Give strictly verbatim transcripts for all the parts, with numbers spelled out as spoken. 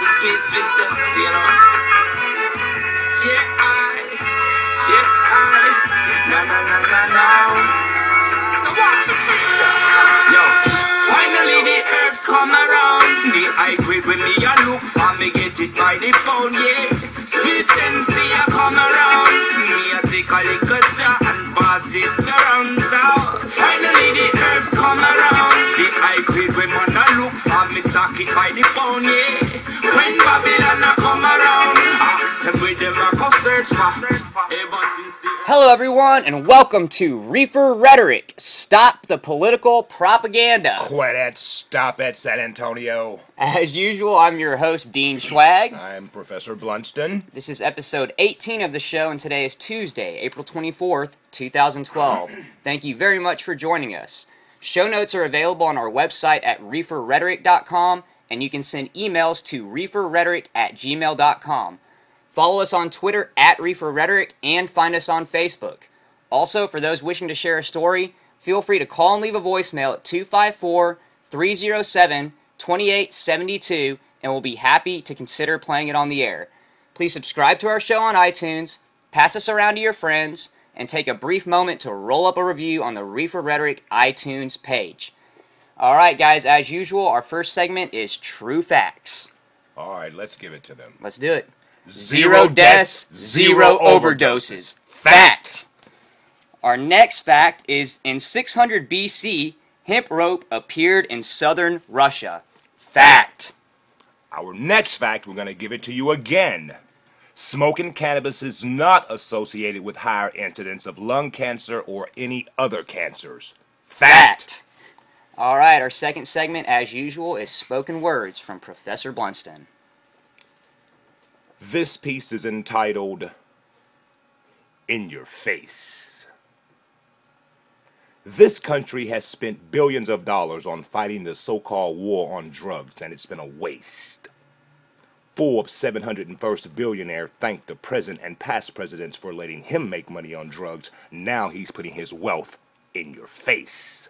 the sweet, sweet sense, you know. Yeah, I, yeah, I, no, no, no, no, no. So what? Yo, finally the herbs come around. The high grade when me a look for me get it by the pound, yeah. Sweet sense, I come around. Me a take a little jar and pass it around. So finally the herbs come around. The high grade when man a look for me stock it by the pound, yeah. When Babylon a come around, ask them where them a go search for. Ever since the Hello everyone, and welcome to Reefer Rhetoric. Stop the political propaganda. Quit it. Stop it, San Antonio. As usual, I'm your host, Dean Schwag. I'm Professor Blunston. This is episode eighteen of the show, and today is Tuesday, April twenty-fourth, twenty twelve. Thank you very much for joining us. Show notes are available on our website at reefer rhetoric dot com, and you can send emails to reefer rhetoric at gmail dot com. Follow us on Twitter at Reefer Rhetoric and find us on Facebook. Also, for those wishing to share a story, feel free to call and leave a voicemail at two five four, three oh seven, two eight seven two, and we'll be happy to consider playing it on the air. Please subscribe to our show on iTunes, pass us around to your friends, and take a brief moment to roll up a review on the Reefer Rhetoric iTunes page. Alright guys, as usual, our first segment is True Facts. All right, let's give it to them. Let's do it. Zero deaths, zero overdoses. Fact. Our next fact is in six hundred B C, hemp rope appeared in southern Russia. Fact. Our next fact, we're going to give it to you again. Smoking cannabis is not associated with higher incidence of lung cancer or any other cancers. Fact. All right, our second segment, as usual, is spoken words from Professor Blunston. This piece is entitled, In Your Face. This country has spent billions of dollars on fighting the so-called war on drugs, and it's been a waste. Forbes' seven hundred first billionaire thanked the present and past presidents for letting him make money on drugs. Now he's putting his wealth in your face.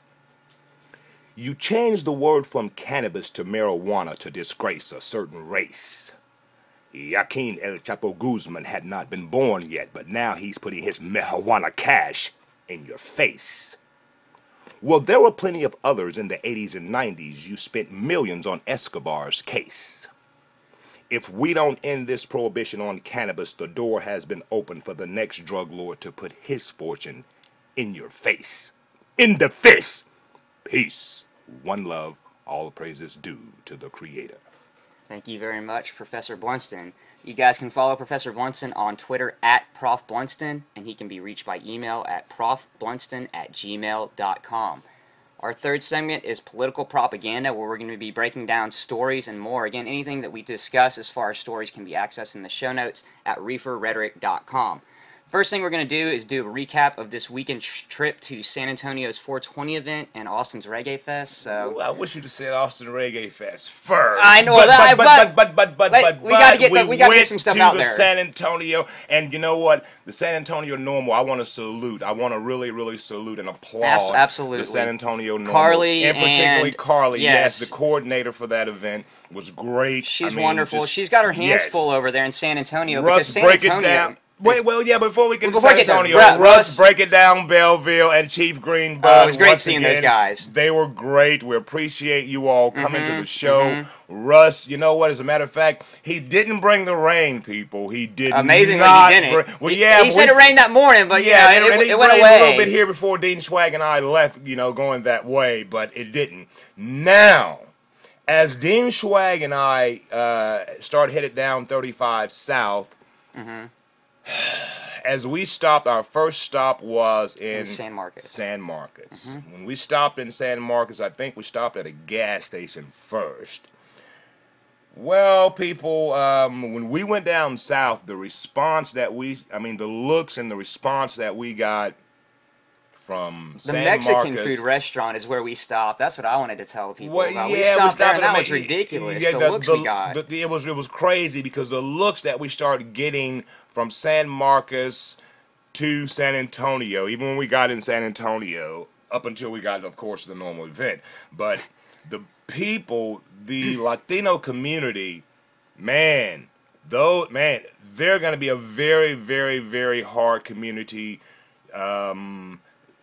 You changed the word from cannabis to marijuana to disgrace a certain race. Joaquin El Chapo Guzman had not been born yet, but now he's putting his marijuana cash in your face. Well, there were plenty of others in the eighties and nineties. You spent millions on Escobar's case. If we don't end this prohibition on cannabis, the door has been opened for the next drug lord to put his fortune in your face. In the face! Peace. One love. All praises due to the Creator. Thank you very much, Professor Blunston. You guys can follow Professor Blunston on Twitter at Prof Blunston, and he can be reached by email at profblunston at gmail dot com. Our third segment is political propaganda, where we're going to be breaking down stories and more. Again, anything that we discuss as far as stories can be accessed in the show notes at reefer rhetoric dot com. First thing we're going to do is do a recap of this weekend tr- trip to San Antonio's four twenty event and Austin's Reggae Fest. So Well, I wish you'd have said Austin Reggae Fest first. I know but, that, but, but- but, but, but, but, Like, but, we gotta get the- we we gotta get went some stuff to out the there. San Antonio, and you know what? The San Antonio Normal, I want to salute. I want to really, really salute and applaud Abs- absolutely. the San Antonio Normal. Carly and particularly and- Carly, yes. yes. the coordinator for that event was great. she's I mean, wonderful. just- She's got her hands yes. full over there in San Antonio. Russ, because San break Antonio it down. Wait, well, yeah, before we get Well, to before San we get to- Antonio, Russ- Russ, break it down, Belleville, and Chief Greenberg. Oh, it was great once seeing again, those guys. They were great. We appreciate you all coming Mm-hmm, to the show. Russ, you know what? As a matter of fact, he didn't bring the rain, people. He did Amazingly, not. he didn't. Bring, well, He- yeah, he said we- it rained that morning, but yeah, and it, and it, it went rained away. a little bit here before Dean Schwag and I left, you know, going that way, but it didn't. Now, as Dean Schwag and I uh, start headed down thirty-five South, Mm-hmm. as we stopped, our first stop was in, In San Marcos. San Marcos. Mm-hmm. When we stopped in San Marcos, I think we stopped at a gas station first. Well, people, um, when we went down south, the response that we, I mean, the looks and the response that we got from The San Mexican Marcos, food restaurant is where we stopped. That's what I wanted to tell people Well, about. yeah, we stopped there, and that at was a- ridiculous. yeah, the, looks we got. the- it was it was crazy because the looks that we started getting from San Marcos to San Antonio, even when we got in San Antonio, up until we got, of course, the normal event, but the people, the Latino community, man, though, man, they're going to be a very, very, very hard community. Um,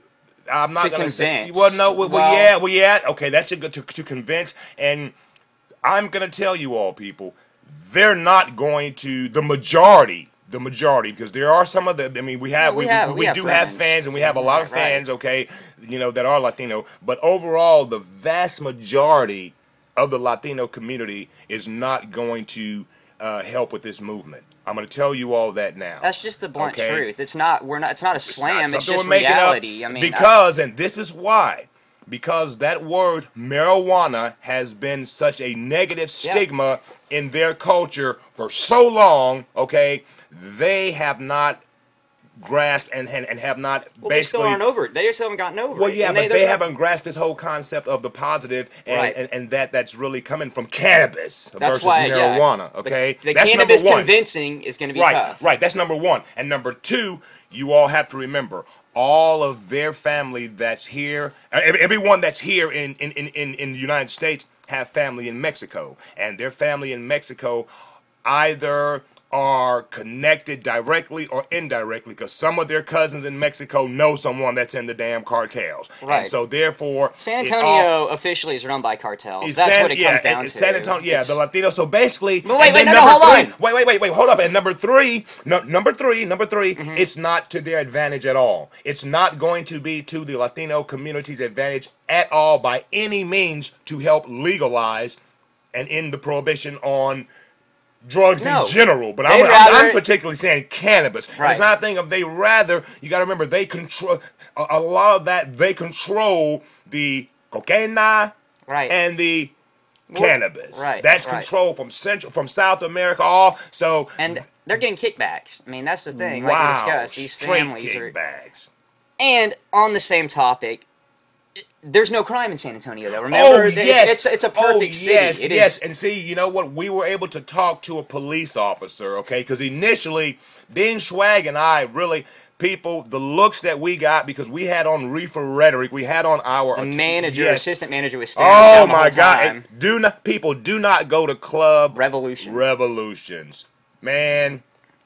I'm not To going to say. convince. Well, no, well, Well- yeah, well, yeah. Okay, that's a good to, to convince. And I'm going to tell you all, people, they're not going to the majority. The majority, because there are some of the. I mean, we have Yeah, we we, have- we, we we have do have friends. fans, and we have a lot of Right, right. fans. Okay, you know that are Latino, but overall, the vast majority of the Latino community is not going to uh, help with this movement. I'm going to tell you all that now. That's just the blunt Okay? truth. It's not. We're not. It's not a slam. It's, something just we're making up reality. I mean, I- because, and this is why, because that word marijuana has been such a negative Yeah. stigma in their culture for so long. Okay, they have not grasped and and, and have not well, they still basically. aren't over it. They just haven't gotten over Well, it. yeah, And but they there's no- haven't grasped this whole concept of the positive and, Right. and, and that that's really coming from cannabis That's versus why, yeah. marijuana. The- Okay, The, that's cannabis number one. convincing is going to be Right, tough. right. That's number one. And number two, you all have to remember all of their family that's here, uh, ev- everyone that's here in, in, in, in, in the United States have family in Mexico. And their family in Mexico either are connected directly or indirectly because some of their cousins in Mexico know someone that's in the damn cartels. Right. And so therefore... San it all- Antonio officially is run by cartels. it's That's San- what it yeah, comes down it's to. San Antonio, yeah, It's- the Latino. So basically, But wait, and wait, then no, no, number hold three, on. Wait, wait, wait, wait, hold up. And number three, no, number three, number three, Mm-hmm. it's not to their advantage at all. It's not going to be to the Latino community's advantage at all by any means to help legalize and end the prohibition on drugs No. in general, but They'd I'm, I'm, rather- I'm particularly saying cannabis. And Right. it's not a thing of they rather. You got to remember they control a, a lot of that. They control the cocaine Right. and the cannabis. right, That's right. controlled from Central, from South America. All so. And they're getting kickbacks. I mean, that's the thing. wow, Like we discussed, these straight families are. kickbacks. And on the same topic, there's no crime in San Antonio, though. Remember, Oh It's- yes, it's, it's a oh, perfect city. yes, It yes. is- And see, you know what? We were able to talk to a police officer, okay? Because initially, Dean Schwag and I really, people, the looks that we got because we had on Reefer Rhetoric, we had on our the att- manager, yes. assistant manager was staring us Oh down the my whole God! time. And do not, people, do not go to Club Revolution. Revolutions, man.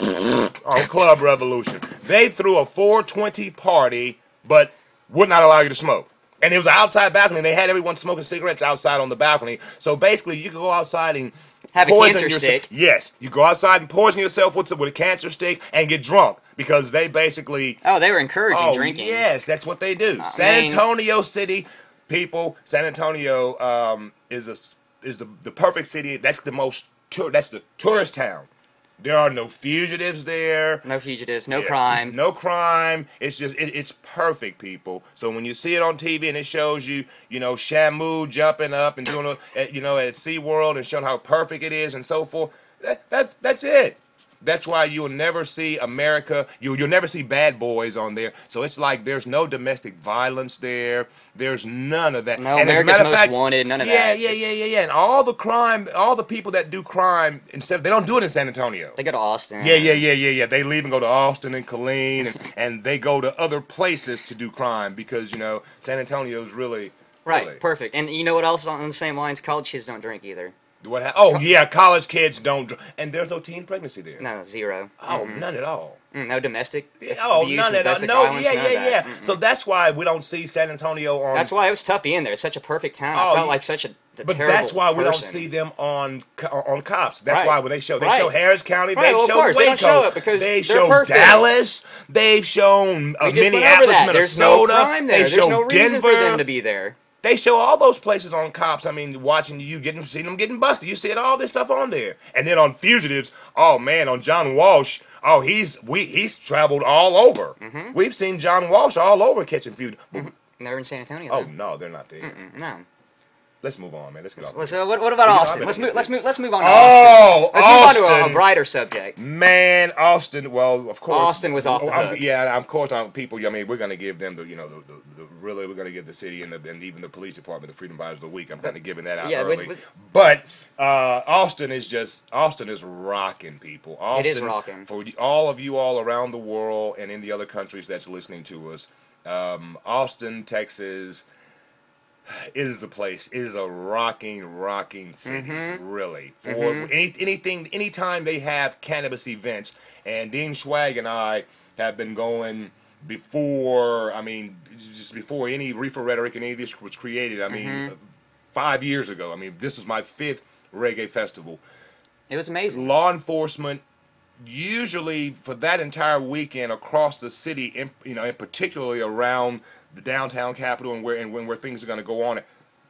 On Club Revolution, they threw a four twenty party, but would not allow you to smoke. And it was an outside balcony. And they had everyone smoking cigarettes outside on the balcony. So basically, you could go outside and Have a poison cancer yourself. stick. Yes, you go outside and poison yourself with with a cancer stick and get drunk because they basically. Oh, they were encouraging Oh drinking. yes, that's what they do. I San mean- Antonio City people. San Antonio um, is a is the the perfect city. That's the most tour. That's the tourist town. There are no fugitives there. No fugitives, no Yeah, crime. No crime. It's just it, it's perfect, people. So when you see it on T V and it shows you, you know, Shamu jumping up and doing, a, at, you know, at SeaWorld and showing how perfect it is and so forth. That, that's that's it. That's why you'll never see America. You you'll never see Bad Boys on there. So it's like there's no domestic violence there. There's none of that. No, and as a America's matter of Most fact, Wanted, none of yeah, that. Yeah, It's- yeah, yeah, yeah. And all the crime, all the people that do crime, instead they don't do it in San Antonio. They go to Austin. Yeah, yeah, yeah, yeah, yeah. They leave and go to Austin and Killeen, and, and they go to other places to do crime because you know San Antonio's really Right, really- perfect. And you know what else on the same lines? College kids don't drink either. What? Ha- oh yeah, college kids don't, dr- and there's no teen pregnancy there. No, zero. Oh, none at all. Mm, no domestic Oh, abuse, none at all. domestic No, violence, yeah, none of yeah, yeah. that. Mm-mm. So that's why we don't see San Antonio on. That's why it was tough being there. It's such a perfect town. I Oh, felt yeah. like such a, a But terrible that's why we don't person. see them on co- on cops. That's Right. why when they show they Right. show Harris County, Right, they well, of show course, they Waco, don't show it because they they're show perfect. Dallas, they've shown uh, We just went over Minneapolis, that. There's no Minnesota, crime there. they There's show no reason Denver. for them to be there. They show all those places on cops. I mean, watching you getting, seeing them getting busted. You see all this stuff on there. And then on fugitives, oh man, on John Walsh, oh he's we he's traveled all over. Mm-hmm. We've seen John Walsh all over catching fugitives. Never in San Antonio. Oh though. no, they're not there. Mm, no. Let's move on, man. Let's get off. Let's, this. uh, what, what about We can- Austin? I'm Let's gonna move. get Let's this. move. Let's move on to Oh, Austin. Let's move on to a, a Austin. brighter subject. Man, Austin. Well, of course, Austin was off the Oh, I'm- hook. yeah, of course. I'm, people. I mean, we're gonna give them the, you know, the, the, the really, we're gonna give the city and, the, and even the police department the Freedom Fighters of the Week. I'm kind of giving that out Yeah, but- early. but- But uh, Austin is just Austin is rocking, people. Austin, It is rocking. for the- all of you all around the world and in the other countries that's listening to us. Um, Austin, Texas. is the place. It is a rocking, rocking city, Mm-hmm. really. For Mm-hmm. any anything, anytime they have cannabis events, and Dean Swag and I have been going before. I mean, just before any Reefer Rhetoric and any of this was created. I mean, Mm-hmm. five years ago. I mean, this is my fifth reggae festival. It was amazing. Law enforcement usually for that entire weekend across the city, in, you know, and particularly around the downtown capital and where and when where things are going to go on,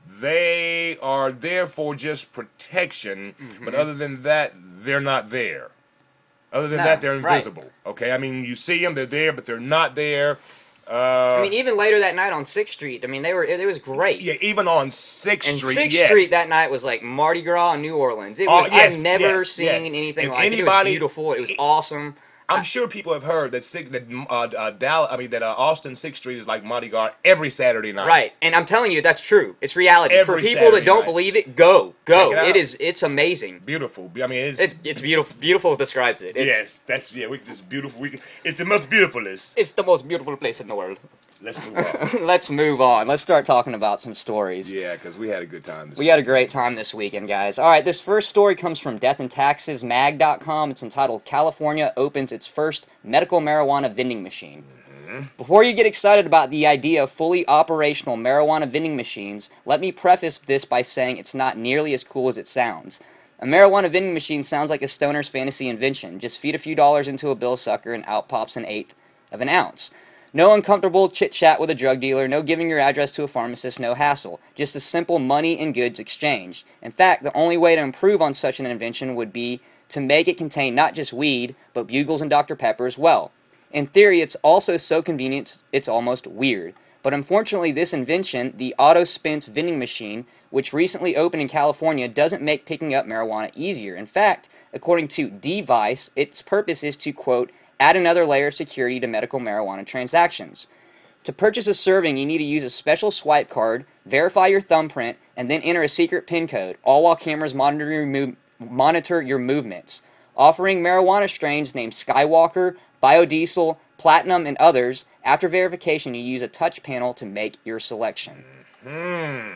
they are there for just protection. Mm-hmm. But other than that, they're not there. Other than No, that, they're right. invisible. Okay, I mean, you see them, they're there, but they're not there. I mean, even later that night on Sixth Street, I mean, they were it, it was great. Yeah, even on Sixth And Street, Sixth yes. Street that night was like Mardi Gras in New Orleans. It Oh, was, yes, I've never yes, seen yes. anything If like it. It was anybody- beautiful. It was awesome. I'm sure people have heard that Sig- that uh, uh, Dallas, I mean that uh, Austin Sixth Street is like Mardi Gras every Saturday night. Right, and I'm telling you, that's true. It's reality. Every For people Saturday that don't night. believe it, go, go. Check it out. It is, it's amazing. Beautiful. I mean, it's, It's, it's beautiful. Beautiful describes it. It's, yes, that's yeah. We just beautiful. We can, it's the most beautifulest. it's the most beautiful place in the world. Let's move on. Let's move on. Let's start talking about some stories. Yeah, because we had a good time. This We had a great time this weekend, guys. All right, this first story comes from death and taxes mag dot com. It's entitled California Opens Its First Medical Marijuana Vending Machine. Before you get excited about the idea of fully operational marijuana vending machines, let me preface this by saying it's not nearly as cool as it sounds. A marijuana vending machine sounds like a stoner's fantasy invention. Just feed a few dollars into a bill sucker and out pops an eighth of an ounce. No uncomfortable chit-chat with a drug dealer, no giving your address to a pharmacist, no hassle. Just a simple money and goods exchange. In fact, the only way to improve on such an invention would be to make it contain not just weed, but Bugles and Doctor Pepper as well. In theory, it's also so convenient, it's almost weird. But unfortunately, this invention, the AutoSpense vending machine, which recently opened in California, doesn't make picking up marijuana easier. In fact, according to Device, its purpose is to, quote, add another layer of security to medical marijuana transactions. To purchase a serving, you need to use a special swipe card, verify your thumbprint, and then enter a secret PIN code, all while cameras monitor your, mov- monitor your movements. Offering marijuana strains named Skywalker, Biodiesel, Platinum, and others, after verification, you use a touch panel to make your selection. Hmm.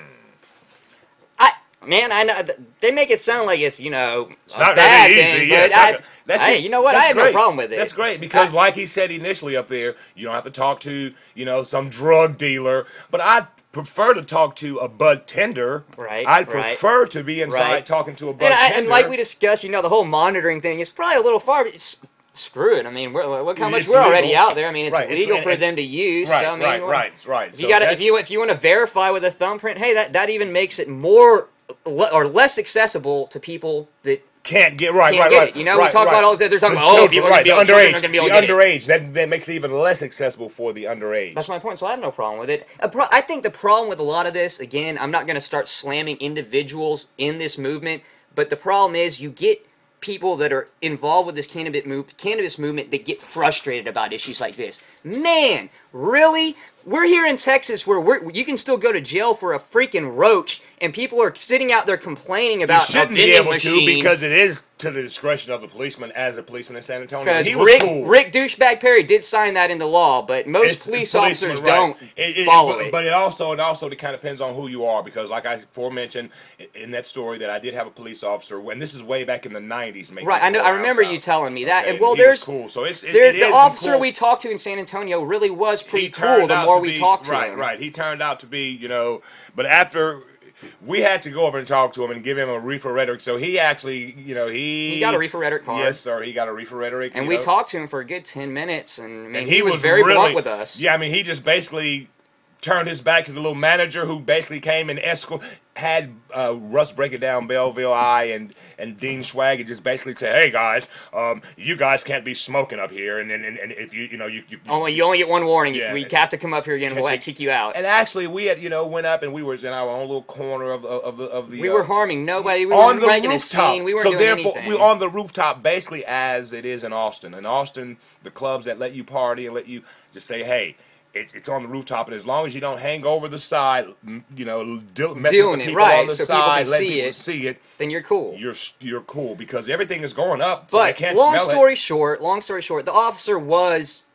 I Man, I know th- they make it sound like it's, you know, a not bad gonna be thing, easy, yeah, but it's not I, gonna- that's hey, it. you know what? That's I have no great. problem with it. That's great because, I- like he said initially up there, you don't have to talk to you know some drug dealer. But I'd prefer to talk to a bud tender. Right, I'd right. prefer to be inside Right. talking to a bud And, I, tender. and like we discussed, you know, the whole monitoring thing is probably a little far. But it's, screw it. I mean, we're, look how much It's we're already legal. out there. I mean, it's Right, it's- legal and- for and- them to use. right, so, I mean, right, well, right, right. If you So got if that's- you if you want to verify with a thumbprint, hey, that that even makes it more le- or less accessible to people that. Can't get right, Can't right, get right. it. You know, right, we talk right. about all the- they're talking The about, oh, children, people are right, gonna the be able- children underage, are gonna be able the to get it. underage. That that makes it even less accessible for the underage. That's my point. So I have no problem with it. A pro- I think the problem with a lot of this, again, I'm not going to start slamming individuals in this movement, but the problem is you get people that are involved with this cannabis move, cannabis movement that get frustrated about issues like this. Man, really? We're here in Texas where we're, you can still go to jail for a freaking roach, and people are sitting out there complaining You about a shouldn't be vending able machine. to because it is to the discretion of the policeman as a policeman in San Antonio. Because He was Rick, cool. Rick Douchebag Perry did sign that into law, but most It's the police policeman, officers right. don't It- it- follow but, it. But it also it also kind of depends on who you are because, like I aforementioned in that story, that I did have a police officer when this is way back in the nineties. Right, I know. I remember you telling me that. Okay, And well, he was there's cool. So it's it, there, it the is officer cool. we talked to in San Antonio really was pretty He cool. turned The out more to we be- talked to right, him, right. He turned out to be, you know, but after. We had to go over and talk to him and give him a reefer rhetoric. So he actually, you know, he He got a reefer rhetoric card. Yes, sir. He got a reefer rhetoric. and you we know. talked to him for a good ten minutes, and I mean, And he, was, very really, blunt with us. Yeah, I mean, he just basically turned his back to the little manager who basically came and escort had uh, Russ break it down, Belleville I and and Dean Swag, and just basically say, "Hey guys, um, you guys can't be smoking up here, and and, and, and if you you know you, you Only you only get one warning. Yeah. If we have to come up here again, we'll have to kick you out. And actually, we had you know went up and we were in our own little corner of the of the of the We uh, were harming nobody. We on weren't the making a rooftop. scene. We weren't so doing therefore, anything. we were on the rooftop, basically as it is in Austin. In Austin, the clubs that let you party and let you just say, "Hey, it's it's on the rooftop," and as long as you don't hang over the side, m- you know, deal, messing Doing with it, people right, on the so people side, can let see people it. see it. then you're cool. You're you're cool because everything is going up. So they But can't long smell story it. short, long story short, the officer was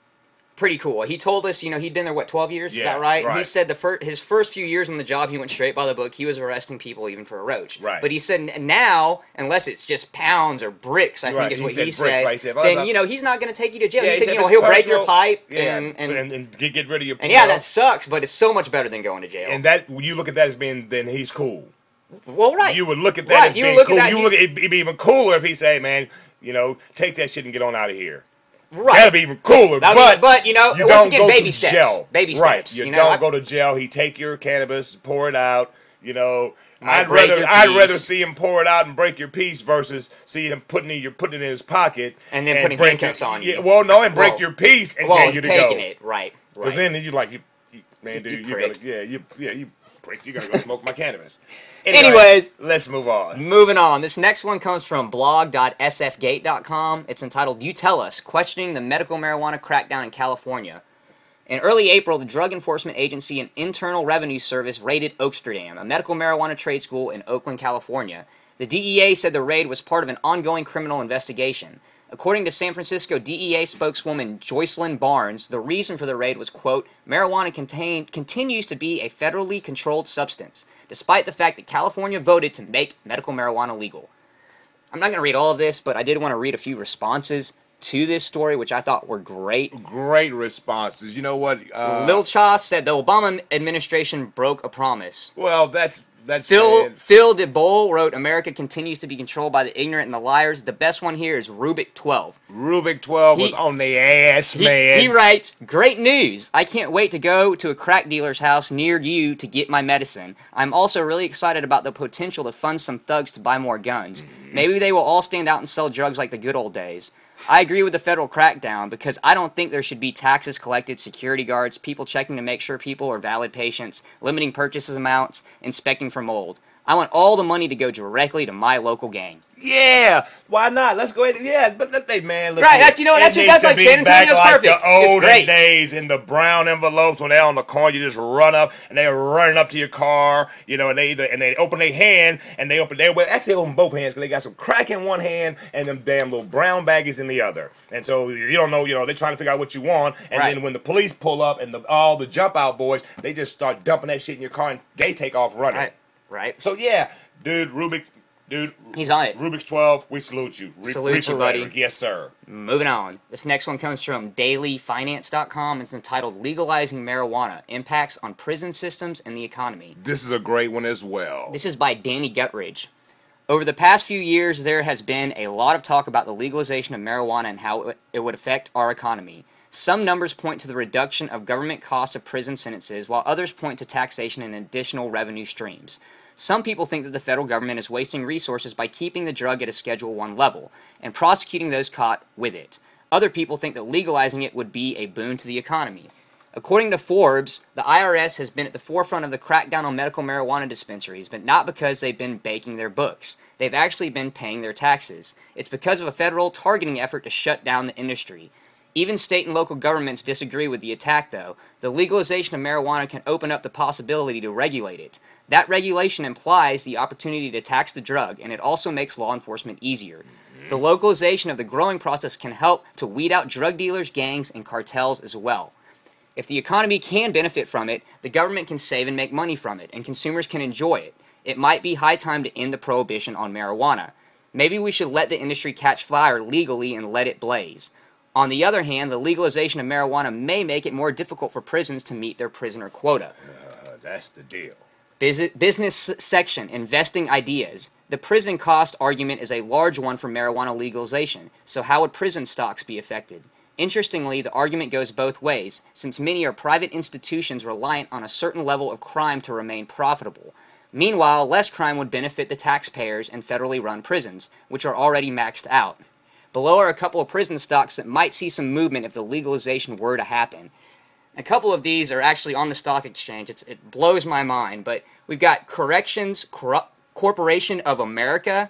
pretty cool. He told us, you know, he'd been there, what, twelve years? Yeah, Is that right? right. He said the fir- his first few years on the job, he went straight by the book. He was arresting people even for a roach. Right. But he said n- now, unless it's just pounds or bricks, I Right, think is he what said he bricks, said, right, he said, well, then, that's you know, he's not going to take you to jail. Yeah, he said, if you know, it's he'll break your personal- pipe yeah, and... and, and, and get, get rid of your and yeah, you know, that sucks, but it's so much better than going to jail. And that, you look at that as being, then he's cool. well, right. You would look at that Right, as you would being look at cool. that, You he's- look at, it'd be even cooler if he say, man, you know, take that shit and get on out of here. Right. That'd be even cooler. That'd but, be- but, you know, you once don't again, go baby to steps. Jail. Baby right. steps, You, you know, don't I- go to jail. He take your cannabis, pour it out. You know, Might I'd break rather your I'd piece. rather see him pour it out and break your piece versus see him putting it, you're putting it in his pocket And then putting break handcuffs your, on you. Yeah, well, no, and break Well, your piece and well, tell you to taking go. it, right. Because right. then you like you, you man, dude, You you, prick. gotta, yeah, you, yeah, you prick. You gotta go smoke my cannabis. Anyways. let's move on. Moving on. This next one comes from blog dot s f gate dot com. It's entitled, You Tell Us, Questioning the Medical Marijuana Crackdown in California. In early April, the Drug Enforcement Agency and Internal Revenue Service raided Oaksterdam, a medical marijuana trade school in Oakland, California. The D E A said the raid was part of an ongoing criminal investigation. According to San Francisco D E A spokeswoman Joycelyn Barnes, the reason for the raid was, quote, marijuana contain, continues to be a federally controlled substance, despite the fact that California voted to make medical marijuana legal. I'm not going to read all of this, but I did want to read a few responses to this story, which I thought were great. Great responses. You know what? Uh, Lil Cha said the Obama administration broke a promise. well, that's that's Phil bad. Phil DeBoll wrote, America continues to be controlled by the ignorant and the liars. The best one here is Rubik twelve. Rubik twelve was He- on the ass, He, man. he writes, great news. I can't wait to go to a crack dealer's house near you to get my medicine. I'm also really excited about the potential to fund some thugs to buy more guns. Maybe they will all stand out and sell drugs like the good old days. I agree with the federal crackdown because I don't think there should be taxes collected, security guards, people checking to make sure people are valid patients, limiting purchases amounts, inspecting for mold. I want all the money to go directly to my local gang. Yeah, why not? Let's go ahead. Yeah, but let- hey, man, look Right, here. that's- you know, It that's- needs that's to like be San Antonio's back perfect. Like the It's olden great. days in the brown envelopes when they're on the car, you just run up and they're running up to your car, you know, and they either, and they open their hand and they open they well, actually open both hands because they got some crack in one hand and them damn little brown baggies in the other. And so you don't know, you know, they're trying to figure out what you want, and Right. then when the police pull up and the, all the jump out boys, they just start dumping that shit in your car and they take off running. Right, right. So yeah, dude, Rubik's dude. He's on it. Rubik's twelve, we salute you. Re- Salute Reefer you, buddy. Rhetoric. Yes, sir. Moving on. This next one comes from daily finance dot com. It's entitled Legalizing Marijuana, Impacts on Prison Systems and the Economy. This is a great one as well. This is by Danny Guttridge. Over the past few years, there has been a lot of talk about the legalization of marijuana and how it would affect our economy. Some numbers point to the reduction of government costs of prison sentences, while others point to taxation and additional revenue streams. Some people think that the federal government is wasting resources by keeping the drug at a Schedule one level and prosecuting those caught with it. Other people think that legalizing it would be a boon to the economy. According to Forbes, the I R S has been at the forefront of the crackdown on medical marijuana dispensaries, but not because they've been baking their books. They've actually been paying their taxes. It's because of a federal targeting effort to shut down the industry. Even state and local governments disagree with the attack, though. The legalization of marijuana can open up the possibility to regulate it. That regulation implies the opportunity to tax the drug, and it also makes law enforcement easier. The localization of the growing process can help to weed out drug dealers, gangs, and cartels as well. If the economy can benefit from it, the government can save and make money from it, and consumers can enjoy it. It might be high time to end the prohibition on marijuana. Maybe we should let the industry catch fire legally and let it blaze. On the other hand, the legalization of marijuana may make it more difficult for prisons to meet their prisoner quota. Uh, that's the deal. Bus- business s- section, investing ideas. The prison cost argument is a large one for marijuana legalization, so how would prison stocks be affected? Interestingly, the argument goes both ways, since many are private institutions reliant on a certain level of crime to remain profitable. Meanwhile, less crime would benefit the taxpayers and federally run prisons, which are already maxed out. Below are a couple of prison stocks that might see some movement if the legalization were to happen. A couple of these are actually on the stock exchange. It's, it blows my mind, but we've got Corrections Cor- Corporation of America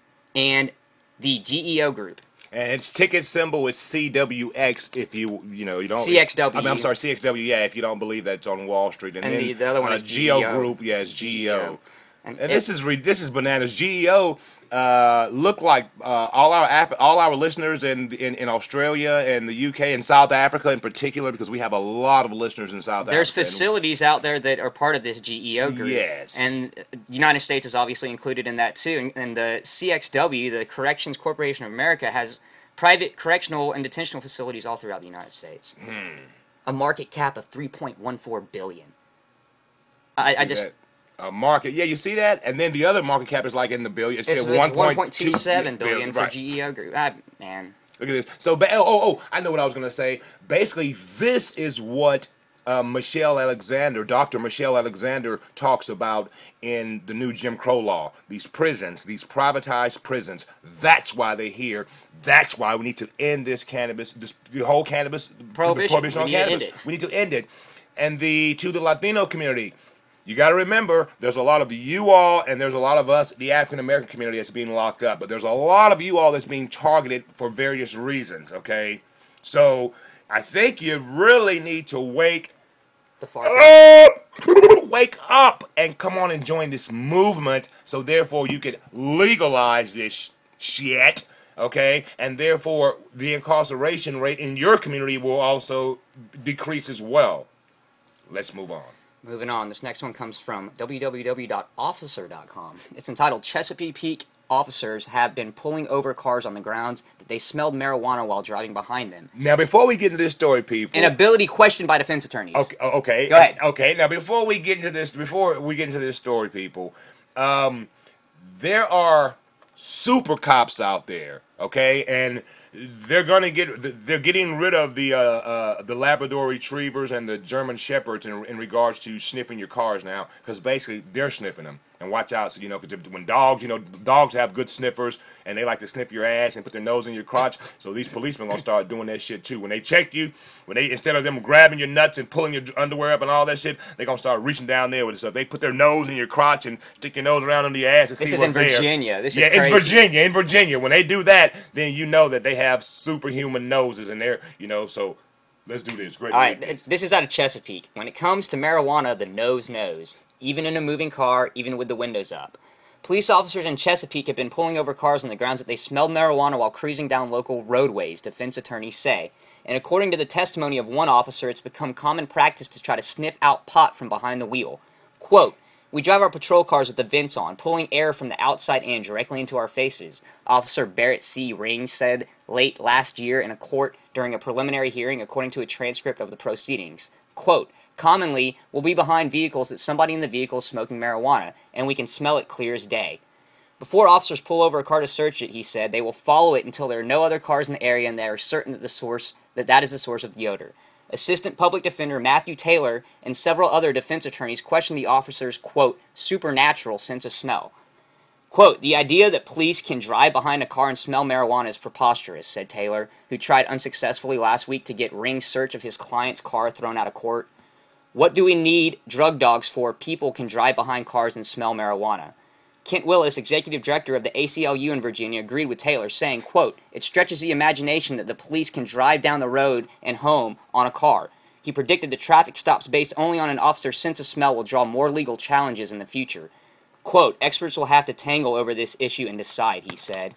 and the G E O Group. And its ticket symbol is C W X. If you you know you don't C X W. I mean, I'm sorry, C X W. Yeah, if you don't believe that's on Wall Street, and, And then the- the other one uh, is G E O G E O. Group. Yeah, it's G E O. And, And it- this is re- this is bananas. G E O uh, look like uh, all our Af- all our listeners in, in in Australia and the U K and South Africa in particular, because we have a lot of listeners in South there's Africa. and- facilities out there that are part of this G E O group. Yes. And the United States is obviously included in that too. And, and the C X W, the Corrections Corporation of America, has private correctional and detentional facilities all throughout the United States. Hmm. A market cap of three point one four billion. I, I See just that? A market, yeah, you see that, and then the other market cap is like in the billion. It's, it's, still it's one one two seven billion, billion for right. G E O group. Ah, man. Look at this. So, ba- oh, oh, oh, I know what I was going to say. Basically, this is what uh, Michelle Alexander, Doctor Michelle Alexander, talks about in the new Jim Crow law. These prisons, these privatized prisons. That's why they're here. That's why we need to end this cannabis, this, the whole cannabis Prohibition. prohibition on We need to end cannabis. it. We need to end it. And the to the Latino community. You got to remember, there's a lot of you all, and there's a lot of us, the African American community, that's being locked up. But there's a lot of you all that's being targeted for various reasons. Okay, so I think you really need to wake The far up, wake up, and come on and join this movement. So therefore, you could legalize this shit. Okay, and therefore, the incarceration rate in your community will also decrease as well. Let's move on. Moving on, this next one comes from w w w dot officer dot com. It's entitled Chesapeake Officers Have Been Pulling Over Cars on the Grounds that They Smelled Marijuana While Driving Behind Them. Now, before we get into this story, people. An ability questioned by defense attorneys. Okay, okay. Go ahead. Okay, now before we get into this, before we get into this story, people, um, there are super cops out there, okay, and they're gonna get, they're getting rid of the uh, uh, the Labrador Retrievers and the German Shepherds in, in regards to sniffing your cars now, because basically they're sniffing them. And watch out, so you know, because when dogs, you know, dogs have good sniffers, and they like to sniff your ass and put their nose in your crotch. So these policemen gonna start doing that shit too. When they check you, when they instead of them grabbing your nuts and pulling your underwear up and all that shit, they gonna start reaching down there with it. So if they put their nose in your crotch and stick your nose around under your ass and This see is what's in there. Virginia. This is yeah, crazy. in Virginia. In Virginia, when they do that, then you know that they have superhuman noses, and they're, you know. So let's do this. Great. All right, th- this is out of Chesapeake. When it comes to marijuana, the nose knows. Even in a moving car, even with the windows up. Police officers in Chesapeake have been pulling over cars on the grounds that they smelled marijuana while cruising down local roadways, defense attorneys say. And according to the testimony of one officer, it's become common practice to try to sniff out pot from behind the wheel. Quote, "We drive our patrol cars with the vents on, pulling air from the outside in directly into our faces," Officer Barrett C. Ring said late last year in a court during a preliminary hearing, according to a transcript of the proceedings. Quote, "Commonly, we'll be behind vehicles that somebody in the vehicle is smoking marijuana, and we can smell it clear as day. Before officers pull over a car to search it," he said, "they will follow it until there are no other cars in the area and they are certain that the source that that is the source of the odor." Assistant Public Defender Matthew Taylor and several other defense attorneys questioned the officer's, quote, "supernatural sense of smell." Quote, "The idea that police can drive behind a car and smell marijuana is preposterous," said Taylor, who tried unsuccessfully last week to get Ring's search of his client's car thrown out of court. "What do we need drug dogs for? People can drive behind cars and smell marijuana." Kent Willis, executive director of the A C L U in Virginia, agreed with Taylor, saying, quote, "It stretches the imagination that the police can drive down the road and home on a car." He predicted that traffic stops based only on an officer's sense of smell will draw more legal challenges in the future. Quote, "Experts will have to tangle over this issue and decide," he said.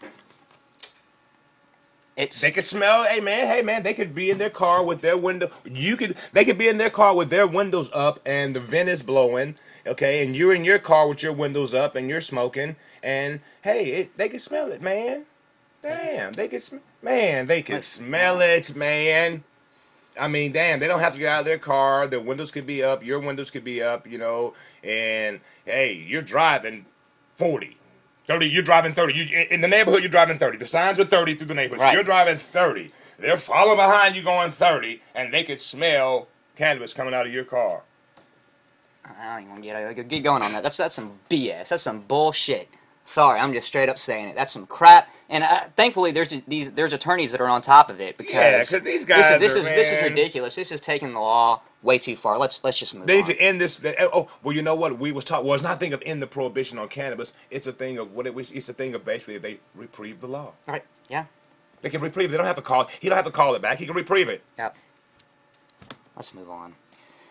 It's They could smell. Hey man, hey man, they could be in their car with their window. You could. They could be in their car with their windows up and the vent is blowing. Okay, and you're in your car with your windows up and you're smoking. And hey, it, they can smell it, man. Damn, they can. Sm- man, they can smell it, man. I mean, damn, they don't have to get out of their car. Their windows could be up. Your windows could be up. You know, and hey, you're driving forty. thirty, you're driving thirty. You, in the neighborhood, you're driving thirty. The signs are thirty through the neighborhood. Right. So you're driving thirty. They're following behind you going thirty, and they could smell cannabis coming out of your car. I don't even want to get, get going on that. That's that's some B S. That's some bullshit. Sorry, I'm just straight up saying it. That's some crap. And uh, thankfully, there's these there's attorneys that are on top of it because Yeah, 'cause these guys this is this are, is this is man. ridiculous. This is taking the law way too far. Let's let's just move They on. need to end this. Oh, well, you know what? We was taught. Well, it's not a thing of end the prohibition on cannabis. It's a thing of what it was. It's a thing of basically they reprieve the law. All right. Yeah. They can reprieve it. They don't have to call. He don't have to call it back. He can reprieve it. Yep. Let's move on.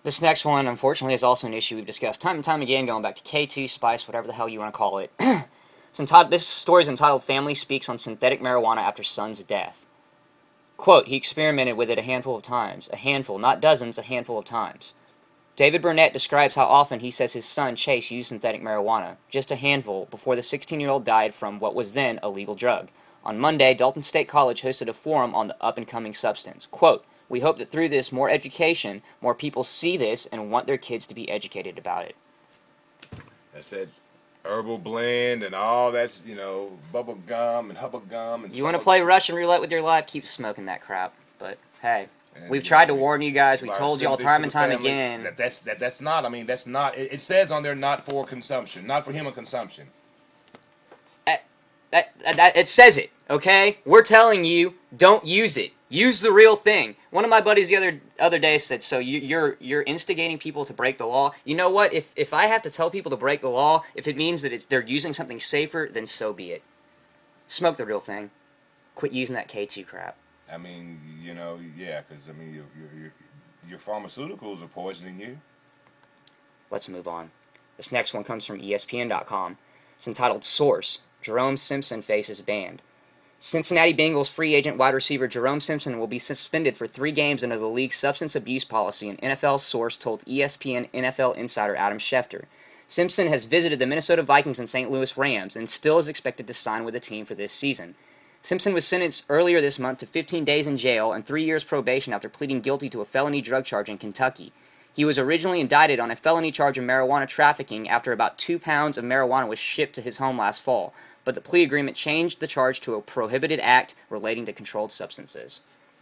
This next one, unfortunately, is also an issue we've discussed time and time again, going back to K two, Spice, whatever the hell you want to call it. It's entitled, this story is entitled, Family Speaks on Synthetic Marijuana After Son's Death. Quote, he experimented with it a handful of times. A handful, not dozens, a handful of times. David Burnett describes how often he says his son Chase used synthetic marijuana, just a handful, before the sixteen-year-old died from what was then a legal drug. On Monday, Dalton State College hosted a forum on the up-and-coming substance. Quote, we hope that through this more education, more people see this and want their kids to be educated about it. That's that herbal blend and all that's, you know, bubble gum and hubba gum. And you want to play Russian roulette with your life? Keep smoking that crap. But, hey, and we've tried to warn you guys. We told y'all time and time family, again. That, that's that, that's not, I mean, that's not, it, it says on there not for consumption, not for human consumption. That, that, that, it says it, okay? We're telling you, don't use it. Use the real thing. One of my buddies the other other day said, so you, you're you're instigating people to break the law. You know what? If if I have to tell people to break the law, if it means that it's they're using something safer, then so be it. Smoke the real thing. Quit using that K two crap. I mean, you know, yeah, because, I mean, your, your, your, your pharmaceuticals are poisoning you. Let's move on. This next one comes from E S P N dot com. It's entitled, Source, Jerome Simpson Faces Banned. Cincinnati Bengals free agent wide receiver Jerome Simpson will be suspended for three games under the league's substance abuse policy, an N F L source told E S P N N F L insider Adam Schefter. Simpson has visited the Minnesota Vikings and Saint Louis Rams and still is expected to sign with the team for this season. Simpson was sentenced earlier this month to fifteen days in jail and three years probation after pleading guilty to a felony drug charge in Kentucky. He was originally indicted on a felony charge of marijuana trafficking after about two pounds of marijuana was shipped to his home last fall, but the plea agreement changed the charge to a prohibited act relating to controlled substances.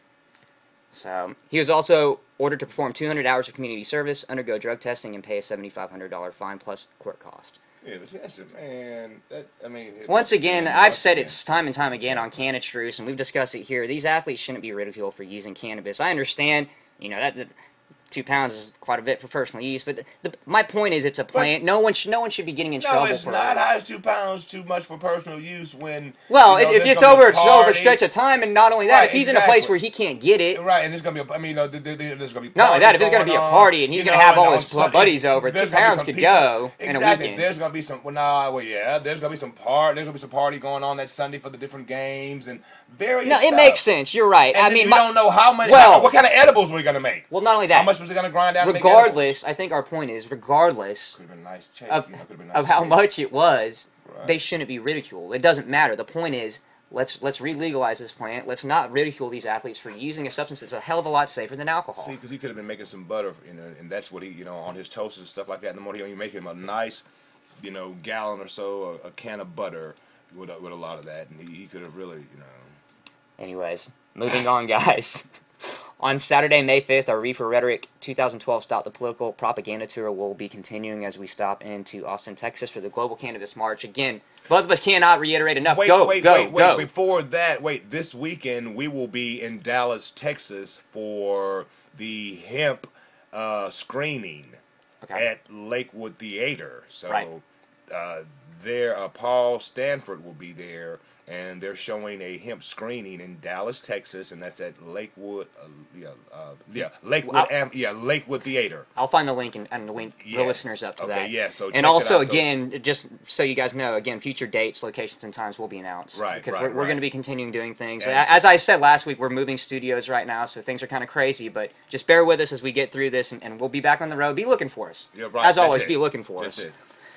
So, he was also ordered to perform two hundred hours of community service, undergo drug testing, and pay a seven thousand five hundred dollars fine plus court cost. Yeah, but that's it, man. That, I mean, it, Once again, yeah, I've said yeah. it time and time again on Cannatruse, and we've discussed it here. These athletes shouldn't be ridiculed for using cannabis. I understand, you know, that... that Two pounds is quite a bit for personal use, but the, my point is, it's a plant. But no one should, no one should be getting in no, trouble it's for not. it. How is two pounds too much for personal use when? Well, you know, if, if there's it's gonna be over, a it's over a party. stretch of time, and not only that, Right, if he's exactly. in a place where he can't get it, right, and there's gonna be. A, I mean, you know, there, there, there's gonna be. Not only that, if it's gonna going be a on, party and he's you gonna know, have all and his on Sun- buddies over, there's two gonna be pounds some could people- go in a Exactly. weekend. There's gonna be some. Well, nah, well, yeah. There's gonna be some part. There's gonna be some party going on that Sunday for the different games and various. No, it stuff. makes sense. You're right. And I then mean, you my, don't know how many. well- how, what kind of edibles we're gonna make? well, not only that, How much was it gonna grind out? regardless, I think our point is, regardless Could have been a nice check. of, you know, could have been a nice of how cake. much it was, Right. they shouldn't be ridiculed. It doesn't matter. The point is, let's let's re-legalize this plant. Let's not ridicule these athletes for using a substance that's a hell of a lot safer than alcohol. See, because he could have been making some butter, you know, and that's what he, you know, on his toast and stuff like that. In the morning, he make him a nice, you know, gallon or so, a, a can of butter with a, with a lot of that, and he, he could have really, you know. Anyways, moving on, guys. On Saturday, May fifth, our Reefer Rhetoric twenty twelve Stop the Political Propaganda Tour will be continuing as we stop into Austin, Texas for the Global Cannabis March. Again, both of us cannot reiterate enough. Wait, go, wait, go, wait, wait. go. Before that, wait, this weekend we will be in Dallas, Texas for the hemp uh, screening Okay. at Lakewood Theater. So Right. uh, there, uh, Paul Stanford will be there, and they're showing a hemp screening in Dallas, Texas, and that's at Lakewood, uh, yeah, uh, yeah, Lakewood, Well, Am- yeah, Lakewood Theater. I'll find the link and, and link the Yes. listeners up to Okay, that. yeah, so check and it also, out. So- again, just so you guys know, again, future dates, locations, and times will be announced. Right, Because right, we're, we're right. going to be continuing doing things. Yes. As I said last week, we're moving studios right now, so things are kind of crazy, but just bear with us as we get through this, and, and we'll be back on the road. Be looking for us. Yeah, right, As that's always, it. be looking for That's us. it.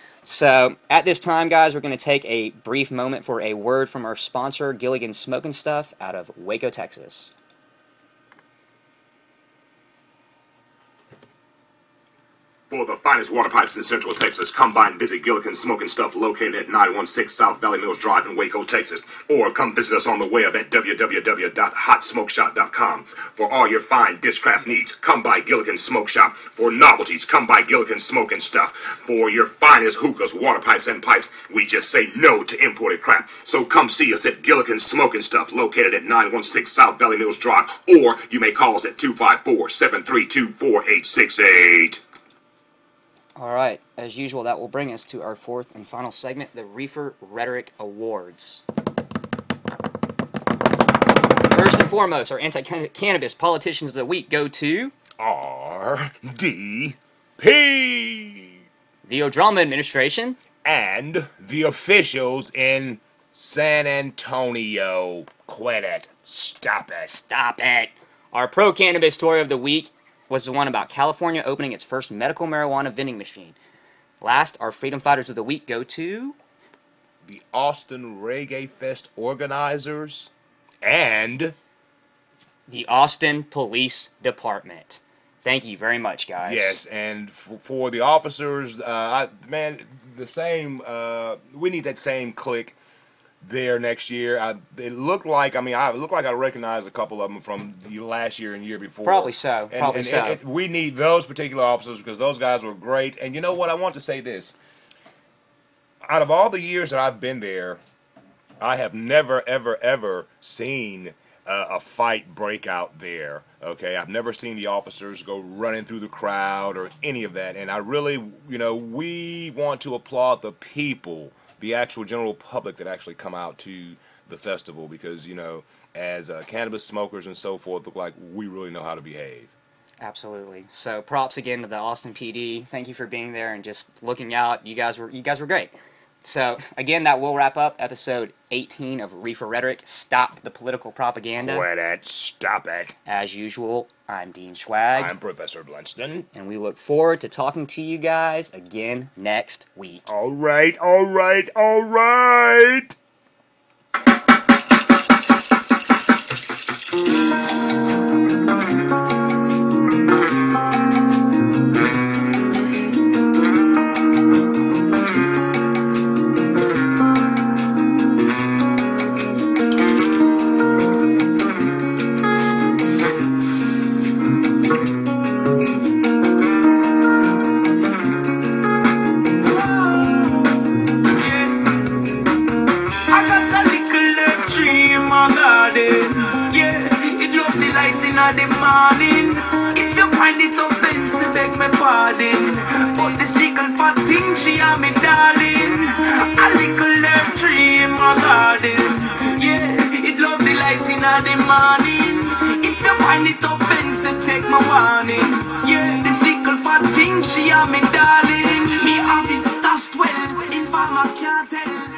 So, at this time, guys, we're going to take a brief moment for a word from our sponsor, Gilligan's Smoking Stuff, out of Waco, Texas. For the finest water pipes in Central Texas, come by and visit Gilligan's Smoking Stuff located at nine one six South Valley Mills Drive in Waco, Texas. Or come visit us on the web at w w w dot hot smoke shop dot com. For all your fine dishcraft needs, come by Gilligan's Smoke Shop. For novelties, come by Gilligan's Smoking Stuff. For your finest hookahs, water pipes, and pipes, we just say no to imported crap. So come see us at Gilligan's Smoking Stuff located at nine one six South Valley Mills Drive. Or you may call us at two five four, seven three two, four eight six eight. All right, as usual, that will bring us to our fourth and final segment, the Reefer Rhetoric Awards. First and foremost, our anti-cannabis politicians of the week go to... R D P The O'Drama administration. and the officials in San Antonio. Quit it. Stop it. Stop it. Our pro cannabis story of the week was the one about California opening its first medical marijuana vending machine. Last, our freedom fighters of the week go to The Austin Reggae Fest organizers and the Austin Police Department. Thank you very much, guys. yes, and f- for the officers, uh, I, man, the same. Uh, we need that same click there next year. I, it looked like, I mean, I it looked like I recognized a couple of them from the last year and year before. Probably so. And, Probably and so. it- it- we need those particular officers because those guys were great. And you know what? I want to say this. Out of all the years that I've been there, I have never, ever, ever seen uh, a fight break out there. Okay, I've never seen the officers go running through the crowd or any of that. And I really, you know, we want to applaud the people, the actual general public that actually come out to the festival because, you know, as uh, cannabis smokers and so forth, look like we really know how to behave. Absolutely. So props again to the Austin P D. Thank you for being there and just looking out. You guys were you guys were great. So again, that will wrap up episode eighteen of Reefer Rhetoric. Stop the political propaganda. Quit it. Stop it. As usual, I'm Dean Schwag, I'm Professor Blunston. and we look forward to talking to you guys again next week. All right, all right, all right. I got a little love tree in my garden. Yeah, it love the light in the morning. If you find it offensive, beg me pardon. But this little fat thing, she and me darling. A little love tree in my garden. Yeah, it love the light in the morning. If you find it offensive, take my warning. Yeah, this little fat thing, she and me darling. Me have it stashed well in my can't tell.